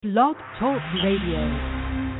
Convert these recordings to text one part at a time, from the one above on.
Blog Talk Radio.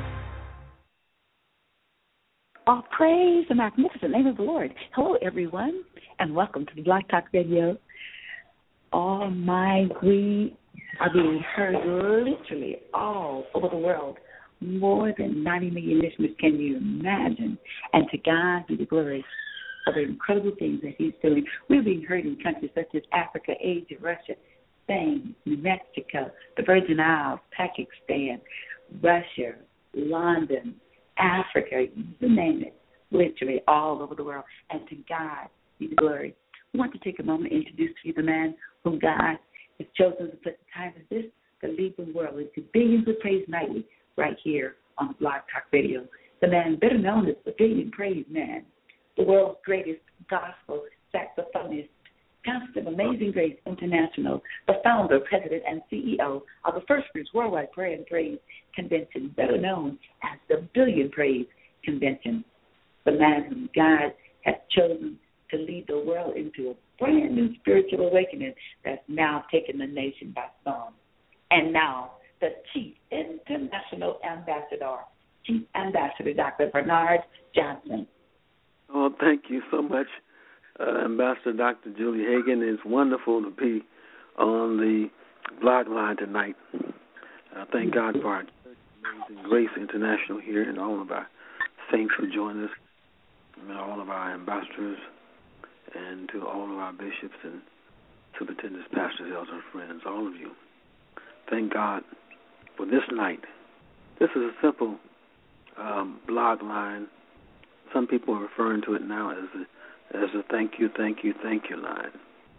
All praise the magnificent name of the Lord. Hello, everyone, and welcome to the Blog Talk Radio. All my we are being heard literally all over the world. More than 90 million listeners, can you imagine? And to God be the glory for the incredible things that He's doing. We're being heard in countries such as Africa, Asia, Russia, Spain, New Mexico, the Virgin Isles, Pakistan, Russia, London, Africa, you name it, literally all over the world. And to God be the glory. We want to take a moment and introduce to you the man whom God has chosen to put the time as this to lead the world into billions of praise nightly right here on the Blog Talk Radio. The man better known as the Billion Praise Man, the world's greatest gospel saxophonist, Constant Amazing Grace International, the founder, president, and CEO of the First Fruits Worldwide Prayer and Praise Convention, better known as the Billion Praise Convention. The man whom God has chosen to lead the world into a brand new spiritual awakening that's now taken the nation by storm. And now, the Chief International Ambassador, Chief Ambassador Dr. Bernard Johnson. Oh, thank you so much, Ambassador Dr. Julie Hagan. It's wonderful to be on the blog line tonight. Thank God for our Amazing Grace International here and all of our saints who join us, and all of our ambassadors, and to all of our bishops and superintendents, pastors, elders, and friends, all of you. Thank God for this night. This is a simple blog line. Some people are referring to it now as a thank you line.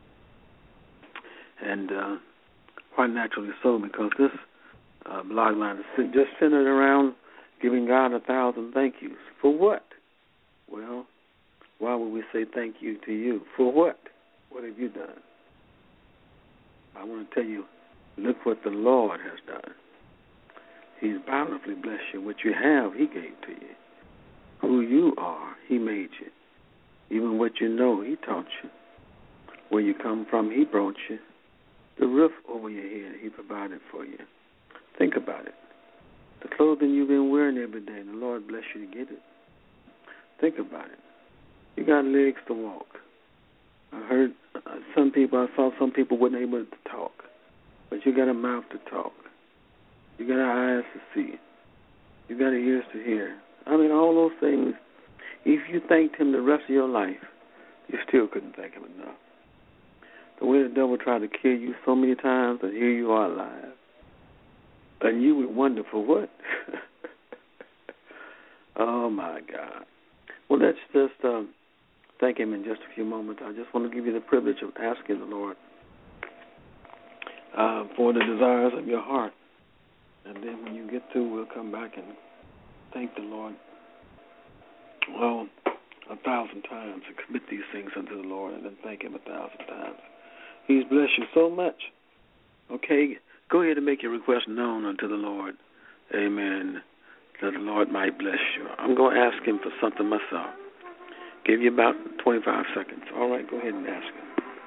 And quite naturally so, because this blog line is just centered around giving God 1,000 thank yous. For what? Well, why would we say thank you to you? For what? What have you done? I want to tell you, look what the Lord has done. He's bountifully blessed you. What you have, He gave to you. Who you are, He made you. Even what you know, He taught you. Where you come from, He brought you. The roof over your head, He provided for you. Think about it. The clothing you've been wearing every day, the Lord bless you to get it. Think about it. You got legs to walk. I saw some people weren't able to talk, but you got a mouth to talk. You got eyes to see. You got ears to hear. I mean, all those things. If you thanked Him the rest of your life, you still couldn't thank Him enough. The way the devil tried to kill you so many times, and here you are alive. And you would wonder, for what? Oh, my God. Well, let's just thank Him in just a few moments. I just want to give you the privilege of asking the Lord for the desires of your heart. And then when you get through, we'll come back and thank the Lord, 1,000 times, and commit these things unto the Lord, and then thank Him 1,000 times. He's blessed you so much. Okay, go ahead and make your request known unto the Lord. Amen. That the Lord might bless you. I'm going to ask Him for something myself. Give you about 25 seconds. All right, go ahead and ask Him.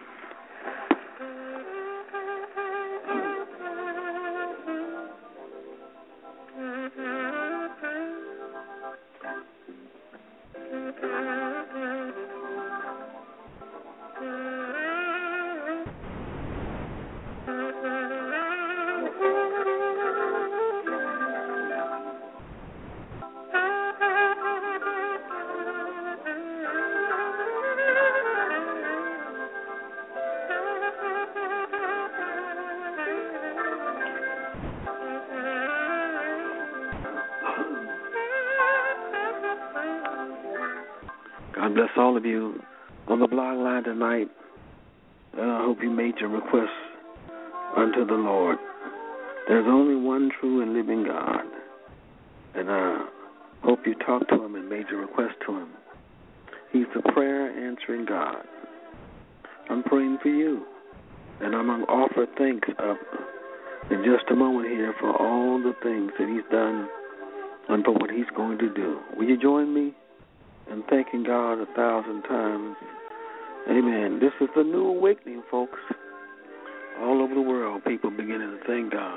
God bless all of you on the blog line tonight. And I hope you made your requests unto the Lord. There's only one true and living God. And I hope you talked to Him and made your request to Him. He's the prayer answering God. I'm praying for you. And I'm going to offer thanks up in just a moment here for all the things that He's done and for what He's going to do. Will you join me in thanking God 1,000 times? Amen. This is the new awakening, folks. All over the world, people beginning to thank God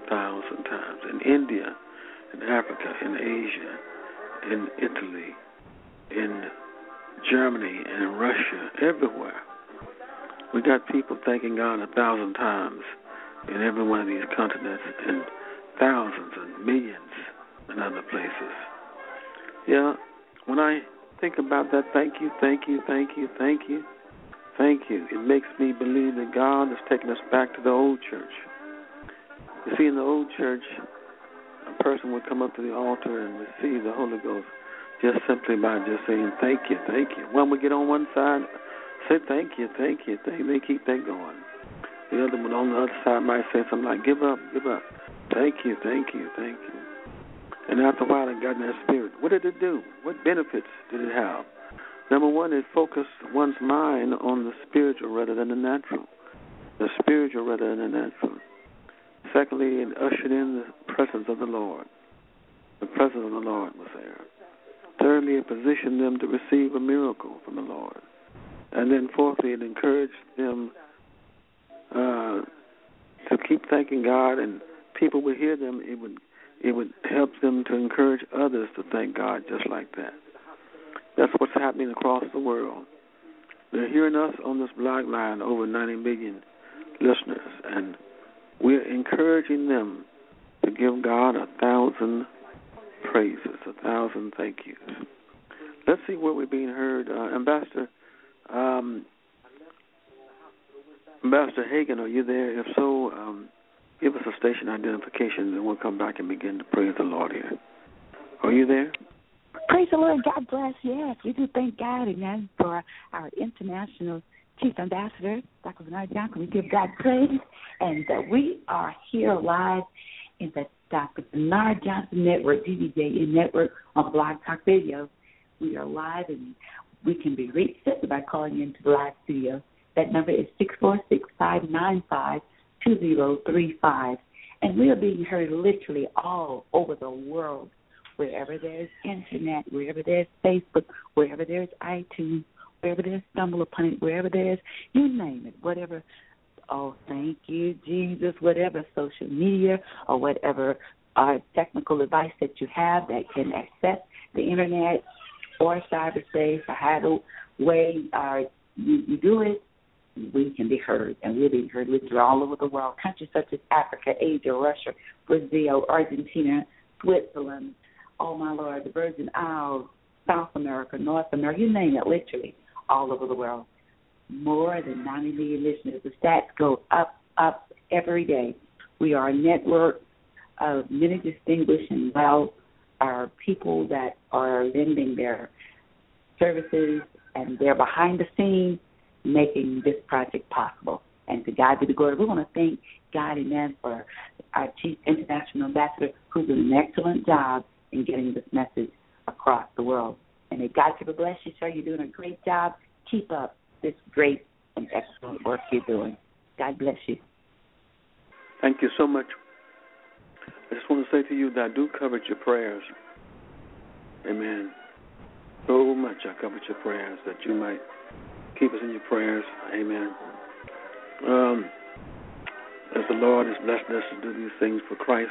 1,000 times. In India, in Africa, in Asia, in Italy, in Germany, and in Russia, everywhere. We got people thanking God 1,000 times in every one of these continents, and thousands and millions in other places. Yeah, when I think about that, thank you, thank you, thank you, thank you, thank you, it makes me believe that God is taking us back to the old church. You see, in the old church, a person would come up to the altar and receive the Holy Ghost just simply by just saying, thank you, thank you. One would get on one side, say, thank you, thank you, thank you. They keep that going. The other one on the other side might say something like, give up, thank you, thank you, thank you. And after a while, it got in that spirit. What did it do? What benefits did it have? Number one, it focused one's mind on the spiritual rather than the natural. The spiritual rather than the natural. Secondly, it ushered in the presence of the Lord. The presence of the Lord was there. Thirdly, it positioned them to receive a miracle from the Lord. And then fourthly, it encouraged them to keep thanking God, and people would hear them. It would help them to encourage others to thank God just like that. That's what's happening across the world. They're hearing us on this blog line, over 90 million listeners, and we're encouraging them to give God 1,000 praises, 1,000 thank yous. Let's see where we're being heard. Ambassador Hagan, are you there? If so, give us a station identification, and we'll come back and begin to praise the Lord here. Are you there? Praise the Lord. God bless. Yes, we do thank God again for our international Chief Ambassador, Dr. Bernard Johnson. We give God praise, and we are here live in the Dr. Bernard Johnson Network, DBJN Network, on Blog Talk Radio. We are live, and we can be reached simply by calling into the live studio. That number is 646-595-2035. And we are being heard literally all over the world, wherever there's internet, wherever there's Facebook, wherever there's iTunes, wherever there's Stumble Upon It, wherever there's, you name it, whatever, oh, thank you, Jesus, whatever social media or whatever technical device that you have that can access the internet or cyberspace or however way you do it, we can be heard, and we're being heard literally all over the world. Countries such as Africa, Asia, Russia, Brazil, Argentina, Switzerland, oh my Lord, the Virgin Isles, South America, North America, you name it, literally all over the world. More than 90 million listeners. The stats go up every day. We are a network of many distinguished and are people that are lending their services, and they're behind the scenes making this project possible. And to God be the glory. We want to thank God, amen, for our Chief International Ambassador, who's doing an excellent job in getting this message across the world. And may God ever bless you, sir. You're doing a great job. Keep up this great and excellent work you're doing. God bless you. Thank you so much. I just want to say to you that I do covet your prayers. Amen. So much I covet your prayers, that you might keep us in your prayers. Amen. As the Lord has blessed us to do these things for Christ,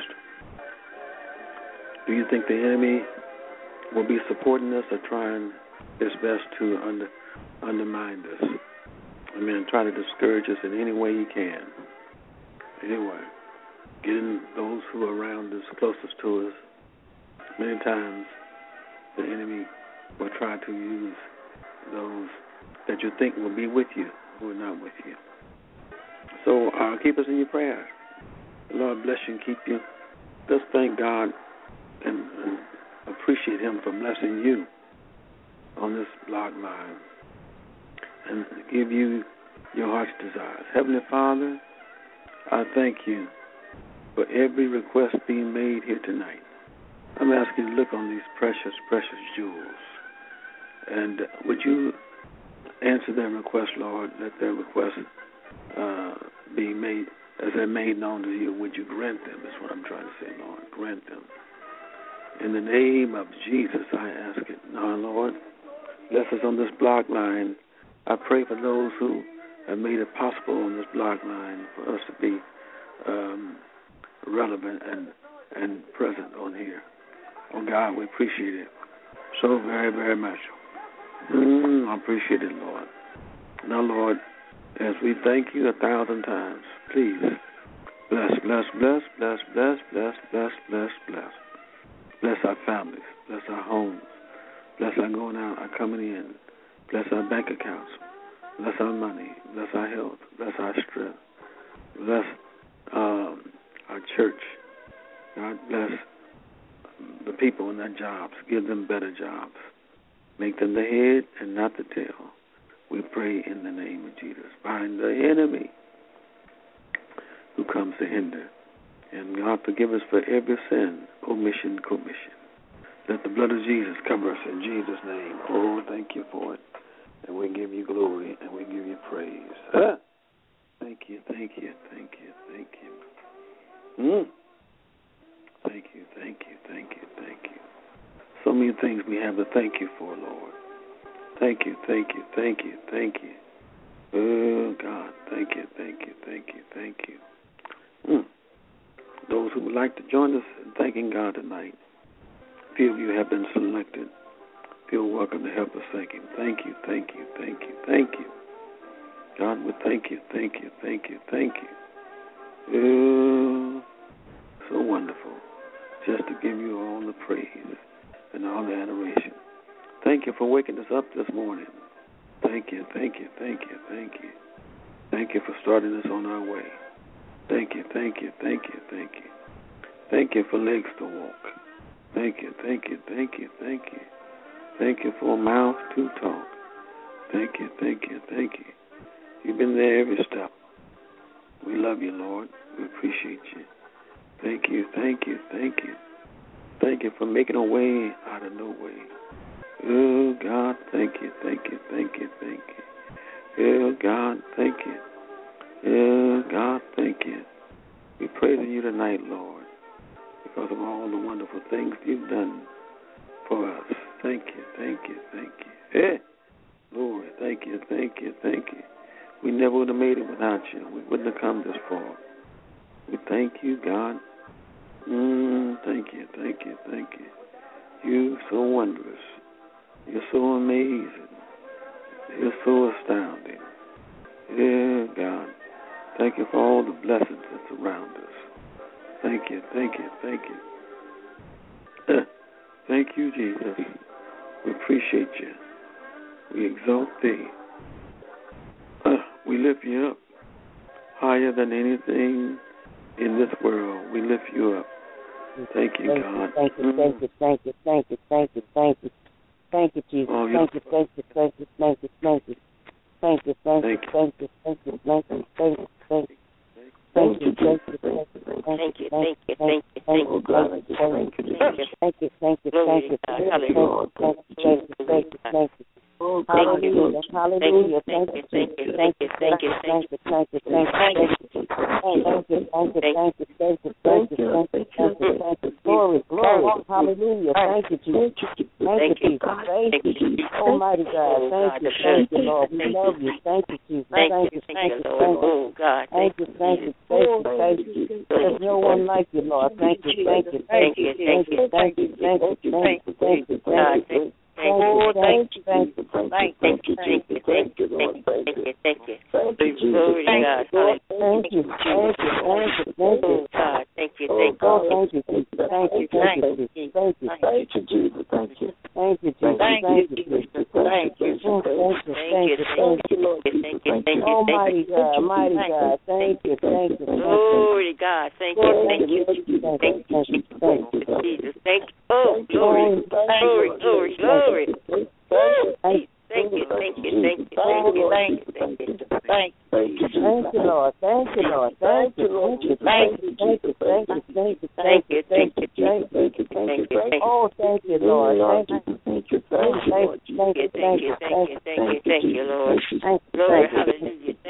do you think the enemy will be supporting us or trying his best to undermine us? Amen. Try to discourage us in any way he can. Anyway, getting those who are around us, closest to us. Many times the enemy will try to use those that you think will be with you who are not with you. So keep us in your prayers. The Lord bless you and keep you. Just thank God and appreciate him for blessing you on this blog line and give you your heart's desires. Heavenly Father, I thank you for every request being made here tonight. I'm asking you to look on these precious, precious jewels. And would you answer their request, Lord? Let their request be made, as they're made known to you. Would you grant them? That's what I'm trying to say, Lord. Grant them. In the name of Jesus, I ask it. Now, Lord, bless us on this blog line. I pray for those who have made it possible on this blog line for us to be relevant and present on here. Oh, God, we appreciate it so very, very much. I appreciate it, Lord. Now, Lord, as we thank you 1,000 times, please bless, bless, bless, bless, bless, bless, bless, bless, bless. Bless our families, bless our homes, bless our going out, our coming in, bless our bank accounts, bless our money, bless our health, bless our strength, bless our church. God bless the people in their jobs, give them better jobs. Make them the head and not the tail. We pray in the name of Jesus. Bind the enemy who comes to hinder. And God, forgive us for every sin, omission, commission. Let the blood of Jesus cover us in Jesus' name. Oh, thank you for it. And we give you glory and we give you praise. Thank you, thank you, thank you, thank you. Thank you, thank you, thank you, thank you. So many things we have to thank you for, Lord. Thank you, thank you, thank you, thank you. Oh, God, thank you, thank you, thank you, thank you. Those who would like to join us in thanking God tonight, a few of you have been selected. Feel welcome to help us thank Him. Thank you, thank you, thank you, thank you. God, we thank you, thank you, thank you, thank you. Oh, so wonderful just to give you all the praise and all the adoration. Thank you for waking us up this morning. Thank you, thank you, thank you, thank you. Thank you for starting us on our way. Thank you, thank you, thank you, thank you. Thank you for legs to walk. Thank you, thank you, thank you, thank you. Thank you for a mouth to talk. Thank you, thank you, thank you. You've been there every step. We love you, Lord. We appreciate you. Thank you, thank you, thank you. Thank you for making a way out of no way. Oh, God, thank you, thank you, thank you, thank you. Oh, God, thank you. Oh, God, thank you. We're praising you tonight, Lord, because of all the wonderful things you've done for us. Thank you, thank you, thank you. Hey, Lord, thank you, thank you, thank you. We never would have made it without you. We wouldn't have come this far. We thank you, God. Thank you, thank you, thank you. You're so wondrous. You're so amazing. You're so astounding. Yeah, God. Thank you for all the blessings that surround us. Thank you, thank you, thank you. Thank you, Jesus. We appreciate you. We exalt thee. We lift you up higher than anything in this world. We lift you up. Thank you, God. Thank you, thank you, thank you, thank you, thank you, thank you. Thank you, Jesus. Oh, thank you, thank you, thank you, thank you, thank you. Thank you, thank you, thank you, thank you, thank you, thank you, thank you. Thank you, thank you, thank you, thank you, thank you, thank you, thank you, thank you, thank you, thank you, thank you, thank you, thank you, thank you. Hallelujah, hallelujah, thank you, thank you, thank you, thank you, thank you, thank you, thank you, thank you, thank you, thank you, thank you, thank you, thank you, thank you, thank you, glory, glory, hallelujah, thank you, Jesus, thank you, Jesus, thank you, Almighty God, thank you, Lord, we love you, thank you, Jesus, thank you, thank you, thank you, thank you, thank you, there's no one like you, Lord, thank you, thank you, thank you, thank you, thank you, thank you, thank you, thank you, thank you. Oh, thank you, thank you, thank you, thank you, thank you, Lord, thank you, thank you, thank you, Jesus, thank you, Lord, thank you, thank you, thank you, thank you, God, thank you, thank you, thank you, Jesus, thank you, thank you, thank you, thank you, Jesus, thank you, thank you, Jesus, thank you, Jesus, thank you, thank you, thank you, Lord, thank you, thank you, Almighty God, mighty God, thank you, thank you, glory to God, thank you, thank you, thank you, thank you, Jesus, thank you, oh, glory, glory, glory, glory. Thank you, thank you, thank you, thank you, thank you, thank you, thank you, thank you. Thank you, Lord. Thank you, Lord. Thank you, thank you, thank you, thank you, thank you, thank you, thank you, thank you, thank you, thank you. Oh, thank you, Lord. Thank you, thank you, thank you, thank you, thank you, thank you, thank you, Lord. Glory, hallelujah.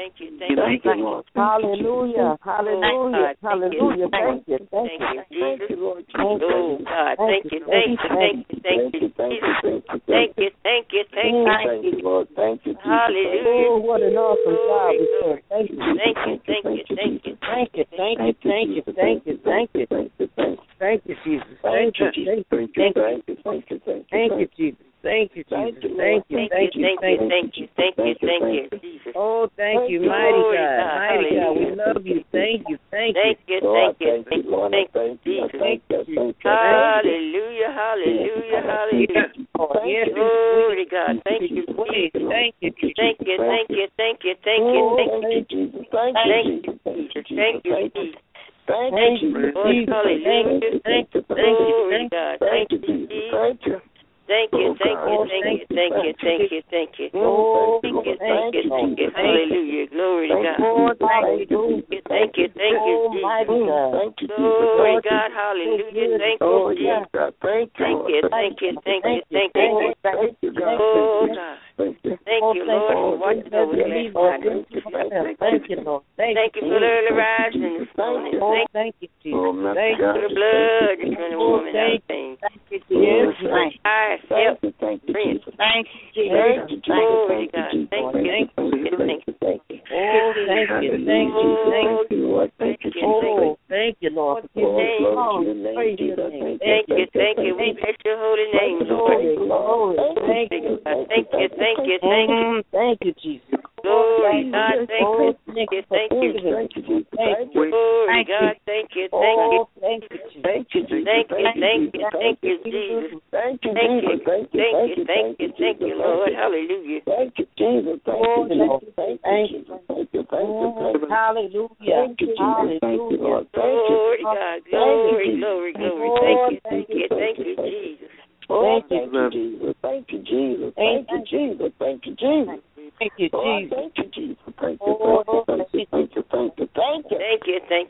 thank you, thank you. Hallelujah, hallelujah, hallelujah. Thank you, thank you, Jesus. Lord. Oh, God, thank you, thank you, Jesus. Thank you, Lord. Thank you, hallelujah. Oh, what an awesome God we serve. Thank you. Thank you, thank you, thank you. Thank you, thank you, thank you, thank you, thank you. Thank you, Jesus. Thank you, thank you, thank you. Thank you, Jesus. Thank you, Jesus. Thank you, thank you, thank you, Jesus. Oh, thank you, mighty God. We love you. Thank you, thank you. Thank you, Jesus. Hallelujah, hallelujah, hallelujah. Yes, glory to God. Thank you, Jesus. Thank you, Jesus. Thank you, thank you, thank you, thank you, thank you, Jesus. Thank you, Jesus. Thank you, Jesus. Thank you, Lord, hallelujah. Thank you, glory to God. Thank you, Jesus. Thank you, thank you, thank you, thank you, thank you, thank you. Oh, thank you, hallelujah, glory to God. Thank you, thank you, Jesus. Thank you, glory to God, hallelujah, thank you, Jesus. Thank you, thank you, thank you, thank you. Oh, God. Thank you, Lord, for watching over us last night. Thank you, Lord. Thank you for the early rising this morning. Thank you, Jesus. Thank you for the blood that's running warm in our veins. Yes, help, friends. Thank you, Jesus. Glory to God. Thank you, thank you, thank you. Oh, thank you, thank you, thank you, Lord. Thank you, oh, thank you, Lord. Praise your name. Thank you. We bless your holy name, Lord. Thank you, thank you, thank you, thank you. Thank you, Jesus. Glory, God, thank you, thank you, thank you. Glory, God, thank you, thank you. Thank you, Jesus. Thank you, thank you, Jesus. Thank you, Lord. Hallelujah. Thank you, Jesus. Thank you, Lord. Thank you. Hallelujah. Hallelujah. Glory, God. Glory. Thank you, Jesus. Thank you, Jesus. Thank you, Jesus. Thank you, Jesus. Thank you, Jesus. Thank you, Jesus. Thank you, Jesus. Thank you, thank you, thank you, thank you, thank you. Thank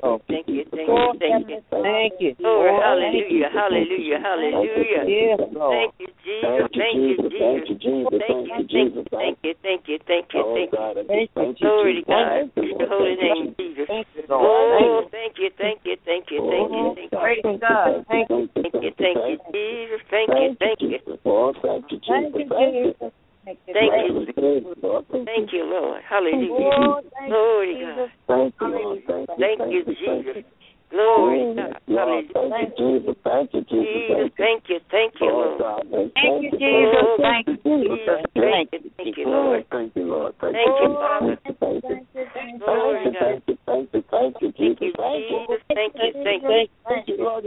you. Glory, hallelujah, hallelujah, hallelujah. Yes, Lord. Thank you, Jesus. Thank you, Jesus. Thank you. Glory to God. Your holy name, Jesus. Oh, thank you. Praise God. Thank you. Thank you, Jesus. Thank you. Thank you, Jesus. Thank you, Lord. Hallelujah. Glory to God. Thank you, Jesus. Glory to God. Hallelujah. Jesus, thank you, Lord. Thank you, Jesus. Thank you, Jesus. Thank you, Lord. Thank you, Father. Glory to God. Thank you, Jesus. Thank you, Lord.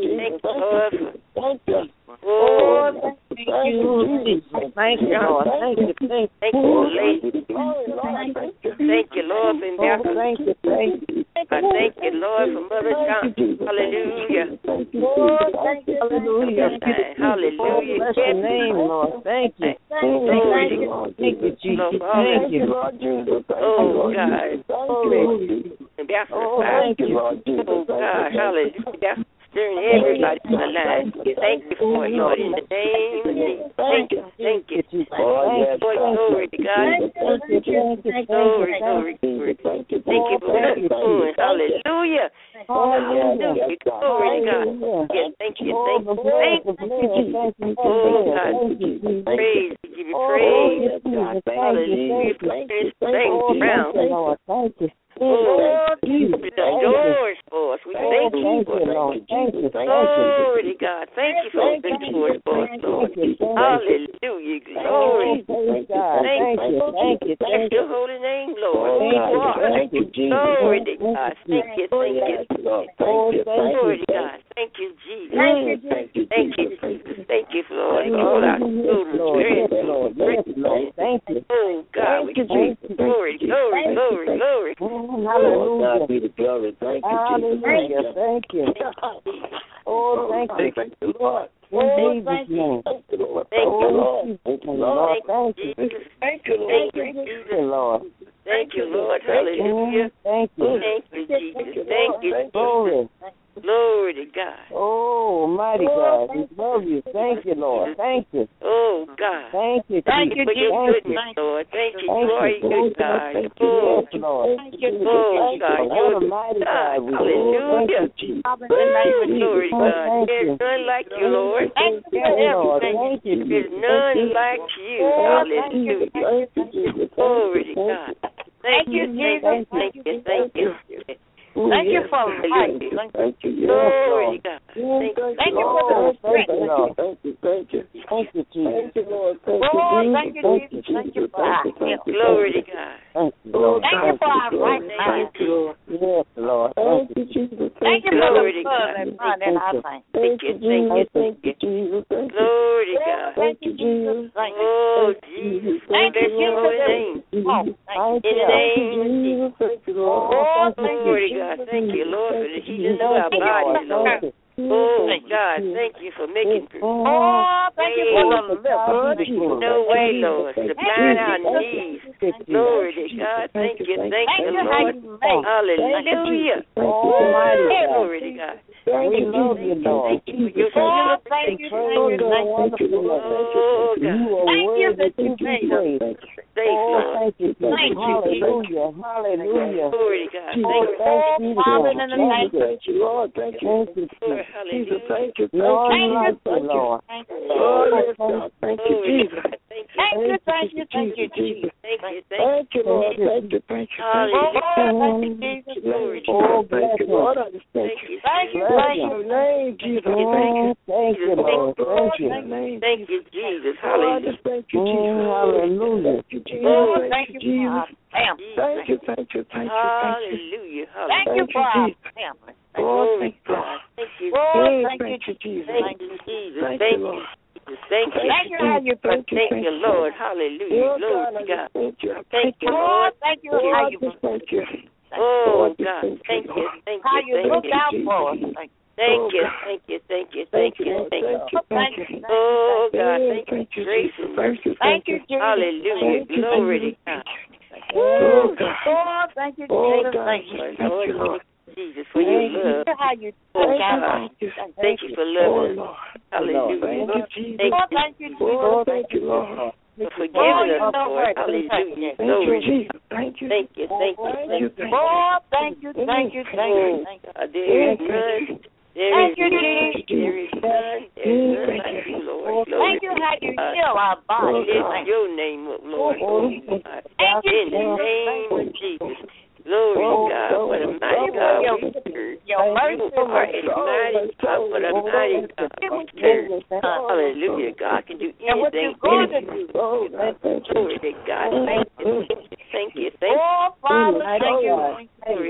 Oh, thank you, Jesus. Thank you, Lord. Thank you, thank you, Lord, for Ambassador. Thank you. I thank you, Lord, for Mother Johnson. Hallelujah. Hallelujah. Hallelujah. Bless your name, Lord. Thank you. Thank you, Jesus. Thank you. Oh, God. Ambassador. Thank you. Oh, God. Hallelujah. Stirring everybody in the line. Thank you for it, Lord, in the name of Jesus. Thank you. Glory to God. Glory. Thank you for what you're doing. Hallelujah. Hallelujah. Glory to God. Yes, thank you. Oh, God. Praise. We give you praise. Hallelujah. Thank you. Thank you. Oh, you've done yours for us. We thank you for it. Glory to God. Thank you for opening doors for us, Lord. Hallelujah. Glory. Thank you. Bless your holy name, Lord. Thank you. Glory to God. Thank you. Glory to God. Thank you, Jesus. Thank you, Jesus. Thank you, Lord. All our children. Thank you. Oh, God. We give you glory. Hallelujah. God be the glory. Thank you, Jesus. Thank you. Oh, thank you, Lord. In Jesus' name. Thank you, Lord. Thank you, Lord. Thank you, Lord. Thank you. Thank you, Lord. Thank you, Lord. Hallelujah. Thank you. Thank you, Jesus. Thank you, Glory. Glory to God. Oh, mighty God, we love you. Thank you, Lord. Thank you. Oh, God. Thank you, Thank you for your goodness, Lord. Thank you. You are a good God. Oh, Lord. oh God. You're a mighty God. Hallelujah. Glory to God. There's none like you, Lord. Thank you, Lord. Thank you. There's none like you. Hallelujah. Glory to God. Thank you, Jesus. Thank you. Thank you. Thank you for life. Thank you. Glory to God. Thank you for the strength. Thank you. Thank you, Jesus. Thank you, Lord. Thank you, Jesus. Thank you for our health. Glory to God. Thank you, Lord. Thank you for our right mind. Yes, Lord. Thank you, Jesus. Thank you for the blood that run in our veins. Thank you, Jesus. Glory to God. Thank you, Jesus. Oh, Jesus. Thank you, Bless your holy name. Jesus. In the name of Jesus. Oh, Glory to God. Thank you, Lord, for the healing of our bodies, Lord. Oh, God, thank you for making Oh, thank you for the liver. no way, Lord, supplying our needs. Glory to God. Thank you, Lord. Hallelujah. Glory to God. We love you, Lord. Oh, thank you. Oh, God. You are worthy to be praised. Lord. Thank you, Jesus. Hallelujah. Hallelujah. Glory to God. Thank you, Father, in the name. Thank you, Lord. Thank you. Lord, hallelujah. Thank you. Lord, thank you, Lord. Oh, yes, God. Thank you, Jesus. Thank you, Jesus. Thank you, Lord. Thank you. Hallelujah. Thank you, Glory to Oh, God. bless you, Lord. Thank you, Thank you, Bless Jesus. your name, Jesus. Thank you, Lord. Thank you. Thank you, Jesus. Hallelujah. Thank you, Jesus. Hallelujah. Oh, thank you for our family. Thank you. Hallelujah. Thank you for our family. Glory to God. Thank you. Oh, thank you, Jesus. Thank you, Jesus. Thank you. Thank you. Thank you how you Thank you, Lord. Hallelujah. Glory to God. Thank you, Lord. Thank you how you Oh, God. Thank you. Thank how you. you look Thank out you. for us. Thank you. Thank you. Thank you. Thank you. Thank you. Oh, God. Thank you. Grace and mercy. Thank you, Jesus. Hallelujah. Glory to God. Oh, thank you, Jesus. Thank you. Lord, Jesus, for your love. How you Oh, God. Thank you for loving us. Hallelujah. Thank you, Jesus. Thank you, Lord. For forgiving us, Lord. Hallelujah. Glory to God. Thank you. Thank you. Oh, thank you. Oh, God, there is none. There is none like you, Lord. Thank you how you heal our bodies. Lift your name up, Lord. God. In the name of Jesus. Glory to God. What a mighty God we serve. Your mercy, You are a mighty God. What a mighty God we serve. Hallelujah. God can do anything. Glory to God. Thank you. Oh, Father, thank you. Glory.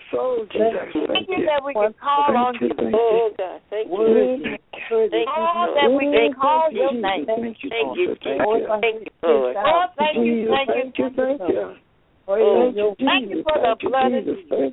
Thank you that we can call on you. Oh, God. Thank you. Thank you. Oh, that we can call your name. Thank you. Thank you, Lord. Oh, thank you. Oh, thank you for the blood of Jesus. Thank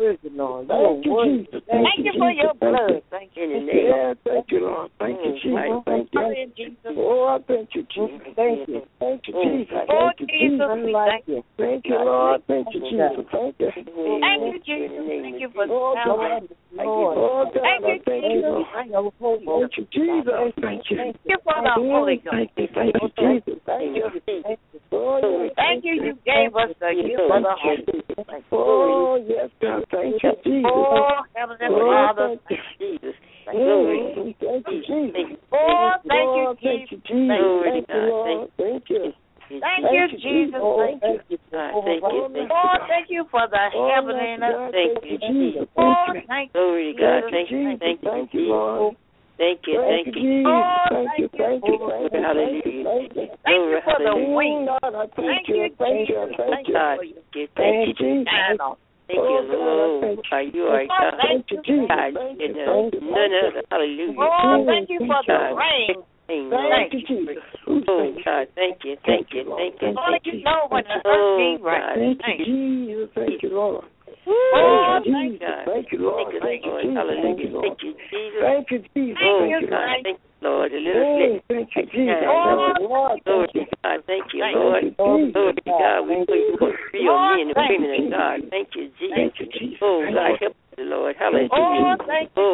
you for your blood. Thank you. In the name of Thank you, Lord. Thank you, Jesus. Thank you. Oh, I thank you, Jesus. Thank you. Thank you, Jesus. Oh, Jesus, we thank you. Thank you, Lord. Thank you, Jesus. Thank you. Thank you, Jesus. Thank you for Lord. Oh, thank you, Jesus. Thank you, Jesus. Thank you. Thank you for the Holy Ghost. Thank you, Jesus. Thank you. Thank you, you gave us the gift of the Holy Ghost. Oh, yes, God. Thank you, Jesus. Oh, Heavenly Father. Jesus. Thank you, Jesus. Oh, thank you, Thank you, Jesus. Jesus. Glory Thank to you, God. Lord. Thank you. Thank you, Jesus. Thank you. Thank you. Oh, thank you for the heavenliness. Thank you, Jesus. Oh, thank you. Glory to God. Thank you. Thank you, Lord. Thank you. Thank you. Oh, Thank you. Thank you. Thank you. Hallelujah. Thank you for the wings. Lord, I thank you. Thank you. Thank you. God, thank you. Jesus. Thank you, Lord. You are God. Thank you, Jesus. God, Thank you. none other. Hallelujah. Oh, thank you for the rain. Thank you, Jesus. Oh, God, thank you. Thank you. Thank you. Lord, you know when the earth be right. Thank you, Jesus. Thank you, Lord. Oh, Thank you, Jesus. Thank you, Lord. Thank you, Lord. Hallelujah. Thank you, Jesus. Thank you, Jesus. Oh, Thank you, God, Lord. thank you, Lord. A little bit. Thank you, Jesus. Lord, God, thank you, Lord. Glory to God. We pray for real men and women of God. Thank you, Jesus. Oh, God, help us, Lord. Hallelujah. Oh, thank you,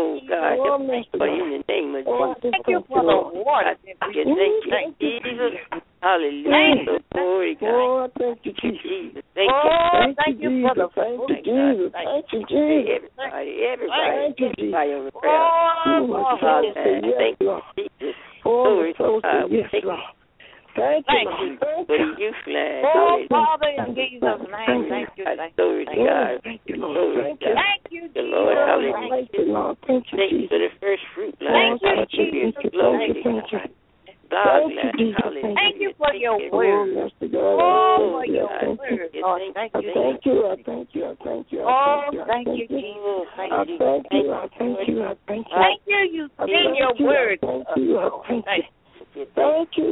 for you in the name of Jesus. Thank you for the water. Thank you, Jesus. Hallelujah. Glory to God. Thank you, Jesus. Thank you. Thank you for the food. Thank you, Jesus. Thank you, Jesus. Everybody on the prayer. Thank you, Jesus. Glory to God. Thank you. For the youth land. Father, in Jesus' name, thank you. Glory to God. Thank you, Lord. Thank you, Lord. Hallelujah. Thank you, Thank you for the first fruit land. Thank you, Jesus. Glory to God. Thank you for your word. For your word. Thank you. Thank you, Jesus. Thank you. You send your word. Thank you.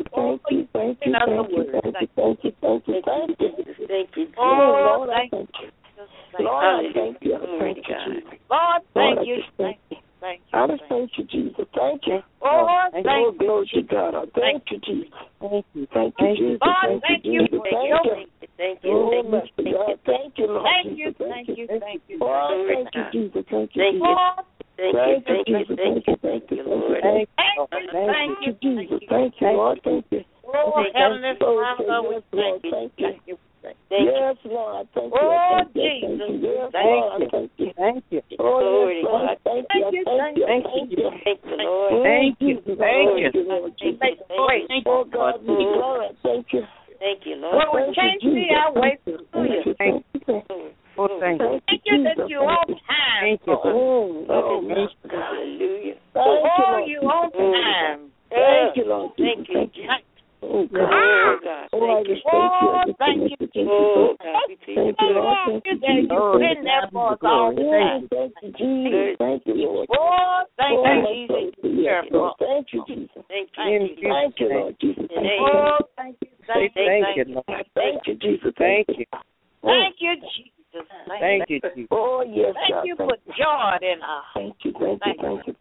Lord, thank you. Lord, thank you. Lord, thank you. I just thank you, Jesus. Thank you. Lord, thank you. Glory to God. Thank you, Jesus. Thank you, Jesus. Lord, thank you. Thank you. Lord, thank you, Lord. Thank you. Lord, thank you, Jesus. Thank you, Jesus. Thank you, Lord. Thank you, Jesus. Thank you, Lord. Thank you. Oh, Heavenly Father, we thank you. Yes, Lord. Thank you. Oh, Jesus. Yes, Lord. Thank you. Thank you. Oh, yes, Lord. Thank you. Thank you, Lord. Thank you. Thank you. Oh, God, we glorify. Thank you. Thank you, Lord. Well, we can't see our way through you. Thank you. Thank you that you're on time. Thank you. Hallelujah. Oh, you on time. Thank you, Lord. Thank you. Oh, God. Oh, God. Thank you. Thank you. Oh, God. Thank you, Lord. You've been there for us all the time. Thank you, Jesus. Thank you, Lord. Oh, thank you, Jesus. Thank you, Jesus. Thank you, Jesus. Thank you, Lord Jesus. Oh, thank you. Thank you, Lord. Thank you, Jesus. Thank you. Thank you, Jesus. Thank you, Jesus. Oh, yes, thank you for joy in our heart. Thank you. Thank you.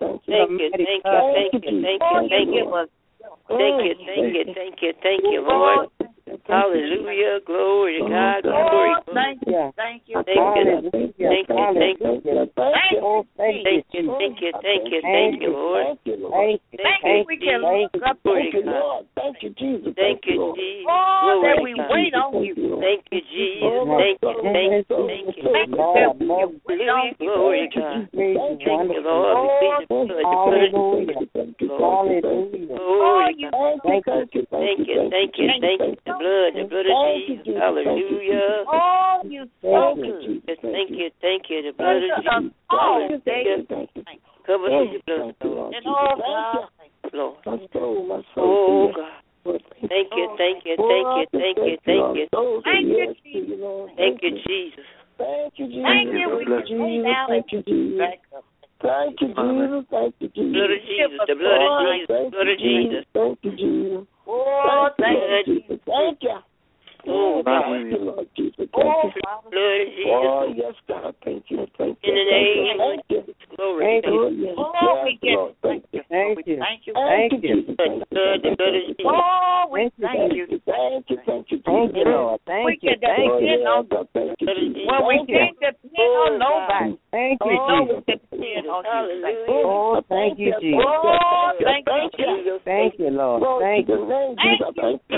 Thank you, Lord. Hallelujah. Glory to God. Glory. Thank you. Thank you. Lord. We can look up to you, Lord. Thank you, Jesus. Thank you, Jesus. Oh, that we wait on you. Thank you, Jesus. Thank you. Thank you. Glory to God. Thank you, Lord. Hallelujah. Thank you. The blood of Jesus. Hallelujah. Oh, you so good. Thank you. The blood of Jesus. Hallelujah. Cover us with your blood. And oh, God. Lord. Oh, God. Thank you. Thank you, Jesus. Thank you, Jesus. Thank you, Jesus. Thank you. Thank you, Jesus. Thank you, Jesus. The blood of Jesus. Thank you, Jesus. Oh, thank you, Jesus. Thank you. Oh, thank you, Lord Jesus. Blood of Jesus. Oh, yes, God. Thank you. Thank you. In the name of Jesus. Glory. Oh, yes. Oh, we get it. Thank you. Thank you. Thank you. The blood of Jesus. Oh, we thank you. Thank you. Thank you, Lord. Thank you. Well, we can't depend on nobody. Thank you, Jesus. Oh, thank you, Jesus. Oh, thank you. Thank you, Lord. Thank you. Thank you.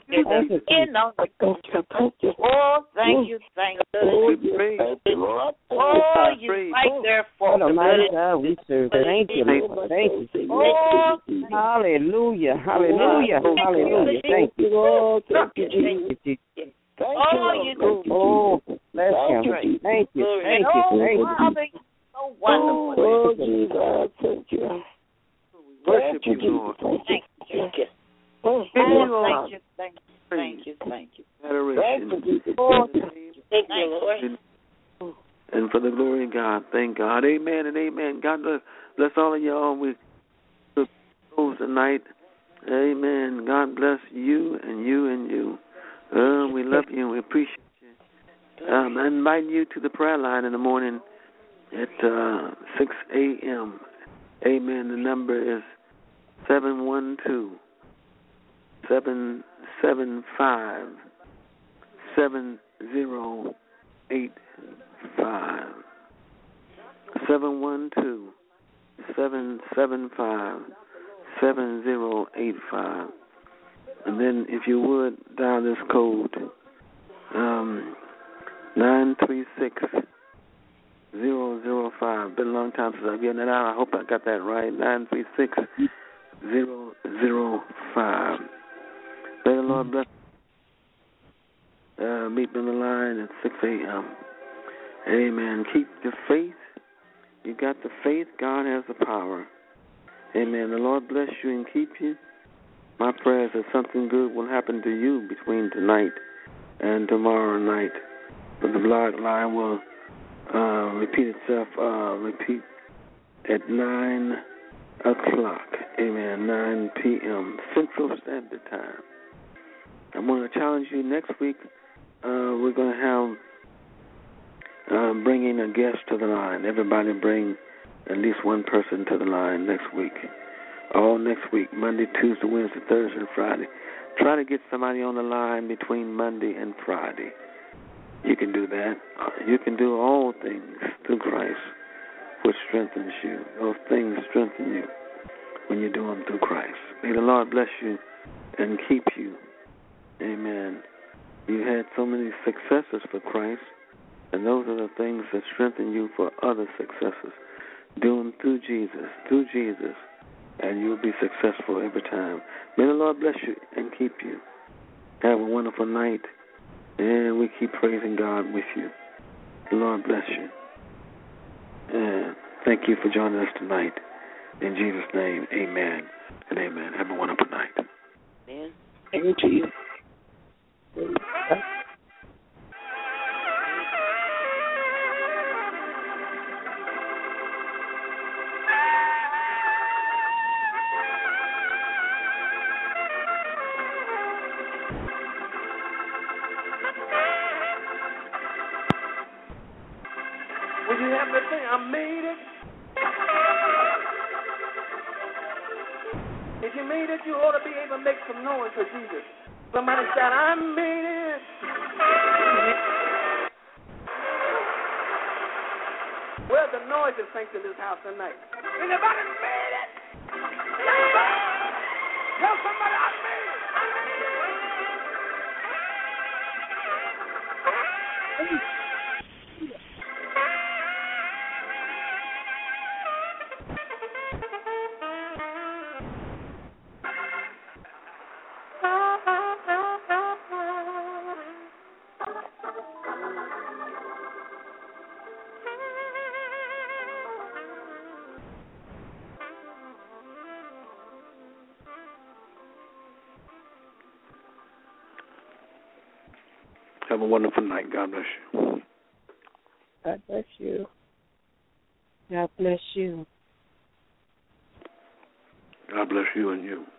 Oh, thank you. Lord. Oh, you right there for the mighty God we serve. Thank you, Lord. Thank you. Oh, hallelujah. Thank you, Lord. Thank you, Jesus. Oh, bless him. Thank you. So wonderful. Oh, Jesus, thank you. Worship you, Lord. Thank you. Thank you. Adoration. Thank you, Lord. And for the glory of God, thank God. Amen and amen. God bless all of y'all. We close tonight. Amen. God bless you and you and you. We love you and we appreciate you. I invite you to the prayer line in the morning at 6 a.m. Amen. The number is 712-775-7085. 712-775-7085. 888-775-7085. And then, if you would, dial this code, 936-005. Been a long time since I've given it out. I hope I got that right. 936-005. May the Lord bless. Meet me on the line at 6 a.m. Amen. Keep the faith. You got the faith. God has the power. Amen. The Lord bless you and keep you. My prayer is that something good will happen to you between tonight and tomorrow night. But the blog line will repeat itself. Repeat at 9 o'clock. Amen. 9 p.m. Central Standard Time. I'm going to challenge you next week. We're going to have bringing a guest to the line. Everybody bring at least one person to the line next week. All next week, Monday, Tuesday, Wednesday, Thursday, and Friday. Try to get somebody on the line between Monday and Friday. You can do that. You can do all things through Christ, which strengthens you. Those things strengthen you when you do them through Christ. May the Lord bless you and keep you. Amen. You had so many successes for Christ, and those are the things that strengthen you for other successes. Do them through Jesus, and you'll be successful every time. May the Lord bless you and keep you. Have a wonderful night, and we keep praising God with you. The Lord bless you. And thank you for joining us tonight. In Jesus' name, amen and amen. Have a wonderful night. Amen. Thank you to you. Would you have to say, I made it? If you made it, you ought to be able to make some noise for Jesus. Somebody shout, I made it. Where's the noise that thanks in this house tonight? Anybody made it? Tell somebody I made it. Have a wonderful night. God bless you. God bless you. God bless you. God bless you and you.